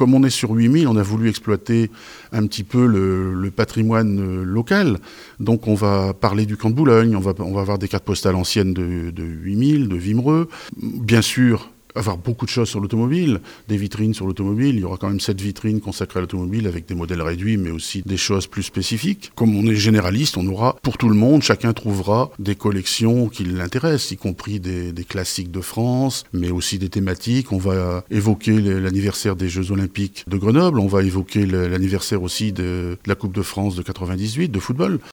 comme on est sur 8000, on a voulu exploiter un petit peu le patrimoine local. Donc on va parler du camp de Boulogne, on va avoir des cartes postales anciennes de 8000, de Wimereux. Bien sûr, avoir beaucoup de choses sur l'automobile, des vitrines sur l'automobile. Il y aura quand même 7 vitrines consacrées à l'automobile avec des modèles réduits, mais aussi des choses plus spécifiques. Comme on est généraliste, on aura pour tout le monde, chacun trouvera des collections qui l'intéressent, y compris des classiques de France, mais aussi des thématiques. On va évoquer l'anniversaire des Jeux Olympiques de Grenoble, on va évoquer l'anniversaire aussi de la Coupe de France de 98, de football.